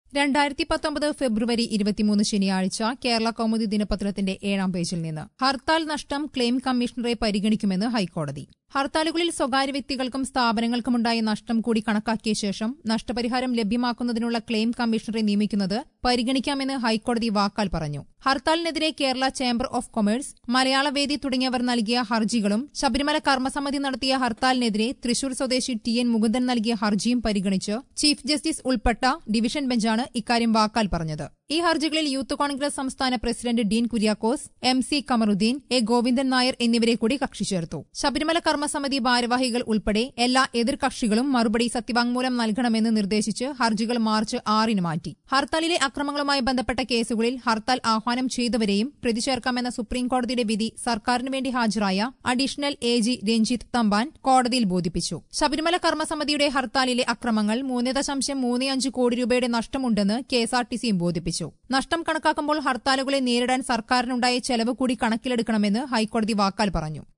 2019 ഫെബ്രുവരി 23 ശനിയാഴ്ച കേരള കൗമുദി ദിനപത്രത്തിന്റെ 7-ാം പേജിൽ നിന്ന് ഹർത്താൽ നഷ്ടം ക്ലെയിം കമ്മീഷണറെ പരിഗണിക്കുമെന്ന് ഹൈക്കോടതി. ഹർത്താലുകളിൽ സ്വകാര്യ വ്യക്തികൾക്കും സ്ഥാപനങ്ങൾക്കുമുണ്ടായ നഷ്ടം കൂടി കണക്കാക്കിയ ശേഷം നഷ്ടപരിഹാരം ലഭ്യമാക്കുന്നതിനുള്ള ക്ലെയിം കമ്മീഷണറെ നിയമിക്കുന്നത് പരിഗണിക്കാമെന്ന് ഹൈക്കോടതി വാക്കാൽ പറഞ്ഞു. ഹർത്താലിനെതിരെ Kerala chamber of commerce, Malayalavedi തുടങ്ങിയവർ നൽകിയ ഹർജികളും ശബരിമല കർമ്മസമിതി നടത്തിയ ഹർത്താലിനെതിരെ തൃശൂർ സ്വദേശി ടി.എൻ. മുകുന്ദൻ നൽകിയ ഹർജിയും പരിഗണിച്ച് ചീഫ് ജസ്റ്റിസ് ഉൾപ്പെട്ട ഡിവിഷൻ ബെഞ്ചാണ് ഇക്കാര്യം വാക്കാൽ പറഞ്ഞത്. ഈ ഹർജികളിൽ യൂത്ത് കോൺഗ്രസ് സംസ്ഥാന president Dean Kuriakose, M C. Kamaruddin, A. Govindan Nair എന്നിവരെ കൂടി കക്ഷി ചേർത്തു. ശബരിമല കർമ്മസമിതി ഭാരവാഹികൾ ഉൾപ്പെടെ എല്ലാ എതിർകക്ഷികളും മറുപടി സത്യവാങ്മൂലം നൽകണമെന്ന് നിർദ്ദേശിച്ച് ഹർജികൾ മാർച്ച് 6-ന് മാറ്റി. ഹർത്താലിലെ അക്രമങ്ങളുമായി ബന്ധപ്പെട്ട കേസുകളിൽ ഹർത്താൽ ആഹ്വാനം ചെയ്തവരെയും പ്രതി ചേർക്കാമെന്ന സുപ്രീംകോടതിയുടെ വിധി സർക്കാരിന് വേണ്ടി ഹാജരായ അഡീഷണൽ എ.ജി. രഞ്ജിത്ത് തമ്പാൻ കോടതിയിൽ ബോധിപ്പിച്ചു. ശബരിമല കർമ്മസമിതിയുടെ ഹർത്താലിലെ അക്രമങ്ങൾ 3.35 കോടി രൂപയുടെ നഷ്ടമുണ്ടെന്ന് കെഎസ്ആർടിസിയും ബോധിപ്പിച്ചു. നഷ്ടം കണക്കാക്കുമ്പോൾ ഹർത്താലുകളെ നേരിടാൻ സർക്കാരിനുണ്ടായ ചെലവ് കൂടി കണക്കിലെടുക്കണമെന്ന് ഹൈക്കോടതി വാക്കാൽ പറഞ്ഞു.